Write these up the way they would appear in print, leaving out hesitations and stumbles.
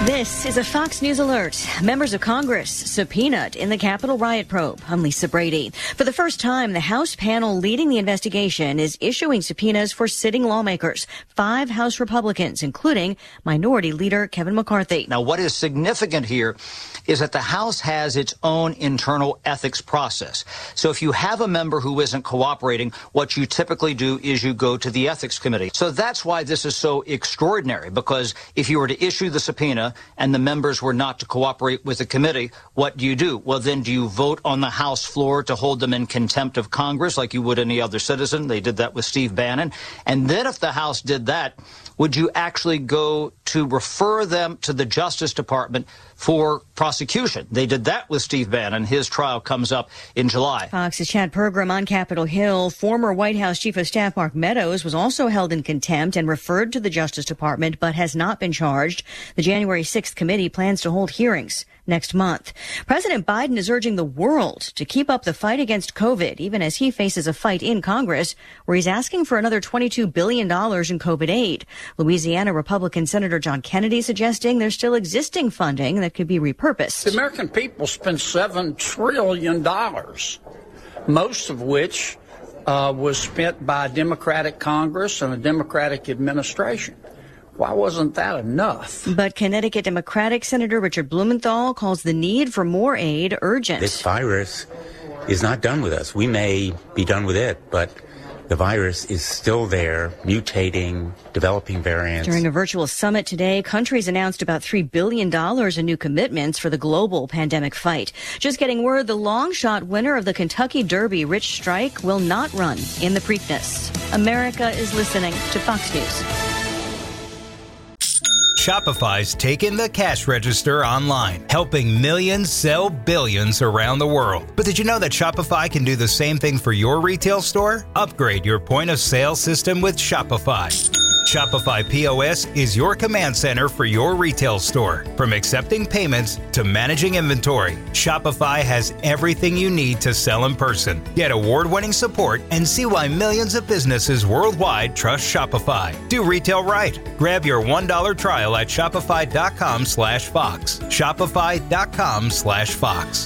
This is a Fox News alert. Members of Congress subpoenaed in the Capitol riot probe. I'm Lisa Brady. For the first time, the House panel leading the investigation is issuing subpoenas for sitting lawmakers, 5 House Republicans, including Minority Leader Kevin McCarthy. Now, what is significant here is that the House has its own internal ethics process. So if you have a member who isn't cooperating, what you typically do is you go to the Ethics Committee. So that's why this is so extraordinary, because if you were to issue the subpoena and the members were not to cooperate with the committee, what do? Well, then do you vote on the House floor to hold them in contempt of Congress like you would any other citizen? They did that with Steve Bannon. And then if the House did that, would you actually go to refer them to the Justice Department for prosecution? They did that with Steve Bannon. His trial comes up in July. Fox's Chad Pergram on Capitol Hill. Former White House Chief of Staff Mark Meadows was also held in contempt and referred to the Justice Department, but has not been charged. The January 6th committee plans to hold hearings next month. President Biden is urging the world to keep up the fight against COVID, even as he faces a fight in Congress where he's asking for another $22 billion in COVID aid. Louisiana Republican Senator John Kennedy suggesting there's still existing funding that could be repurposed. The American people spent $7 trillion, most of which was spent by a Democratic Congress and a Democratic administration. Why wasn't that enough? But Connecticut Democratic Senator Richard Blumenthal calls the need for more aid urgent. This virus is not done with us. We may be done with it, but the virus is still there, mutating, developing variants. During a virtual summit today, countries announced about $3 billion in new commitments for the global pandemic fight. Just getting word, the long shot winner of the Kentucky Derby, Rich Strike, will not run in the Preakness. America is listening to Fox News. Shopify's taken the cash register online, helping millions sell billions around the world. But did you know that Shopify can do the same thing for your retail store? Upgrade your point of sale system with Shopify. Shopify POS is your command center for your retail store. From accepting payments to managing inventory, Shopify has everything you need to sell in person. Get award-winning support and see why millions of businesses worldwide trust Shopify. Do retail right. Grab your $1 trial at shopify.com/Fox. Shopify.com/Fox.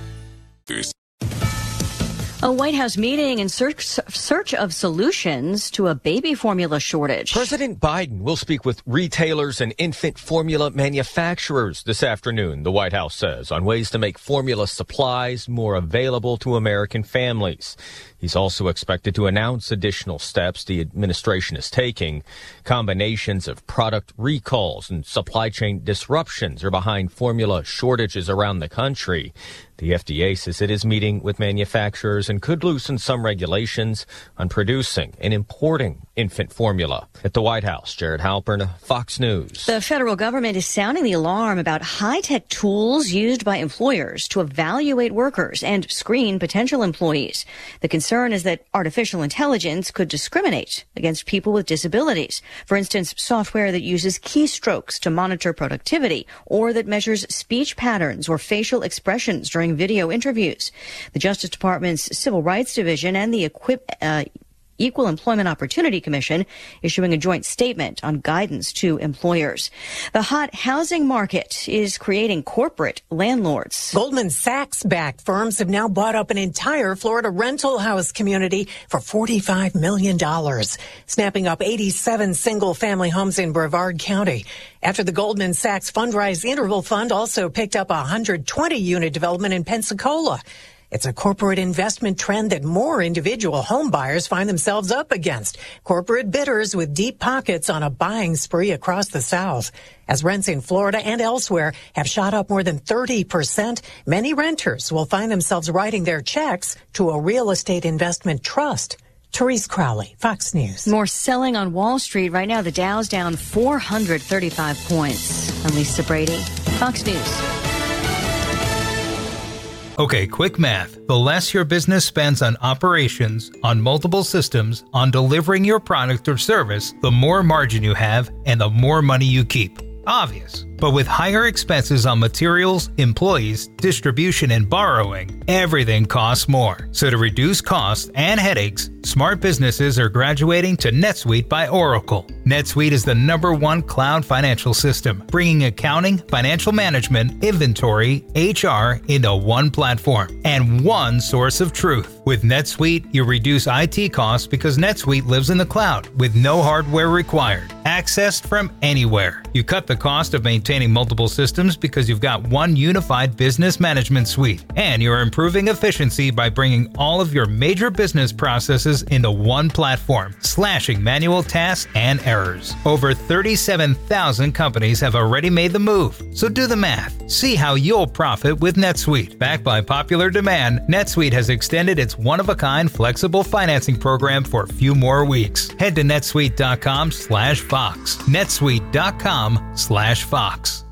A White House meeting in search of solutions to a baby formula shortage. President Biden will speak with retailers and infant formula manufacturers this afternoon, the White House says, on ways to make formula supplies more available to American families. He's also expected to announce additional steps the administration is taking. Combinations of product recalls and supply chain disruptions are behind formula shortages around the country. The FDA says it is meeting with manufacturers and could loosen some regulations on producing and importing infant formula. At the White House, Jared Halpern, Fox News. The federal government is sounding the alarm about high-tech tools used by employers to evaluate workers and screen potential employees. The concern is that artificial intelligence could discriminate against people with disabilities. For instance, software that uses keystrokes to monitor productivity or that measures speech patterns or facial expressions during video interviews. The Justice Department's Civil Rights Division and the Equal Employment Opportunity Commission issuing a joint statement on guidance to employers. The hot housing market is creating corporate landlords. Goldman Sachs-backed firms have now bought up an entire Florida rental house community for $45 million, snapping up 87 single-family homes in Brevard County. After the Goldman Sachs Fundrise Interval Fund also picked up a 120-unit development in Pensacola. It's a corporate investment trend that more individual home buyers find themselves up against. Corporate bidders with deep pockets on a buying spree across the South. As rents in Florida and elsewhere have shot up more than 30%, many renters will find themselves writing their checks to a real estate investment trust. Therese Crowley, Fox News. More selling on Wall Street right now. The Dow's down 435 points. I'm Lisa Brady, Fox News. Okay, quick math. The less your business spends on operations, on multiple systems, on delivering your product or service, the more margin you have and the more money you keep. Obvious. But with higher expenses on materials, employees, distribution, and borrowing, everything costs more. So to reduce costs and headaches, smart businesses are graduating to NetSuite by Oracle. NetSuite is the #1 cloud financial system, bringing accounting, financial management, inventory, HR into one platform and one source of truth. With NetSuite, you reduce IT costs because NetSuite lives in the cloud with no hardware required. Accessed from anywhere. You cut the cost of maintaining multiple systems because you've got one unified business management suite. And you're improving efficiency by bringing all of your major business processes into one platform, slashing manual tasks and errors. Over 37,000 companies have already made the move. So do the math. See how you'll profit with NetSuite. Backed by popular demand, NetSuite has extended its one-of-a-kind flexible financing program for a few more weeks. Head to netsuite.com/Fox. netsuite.com/Fox.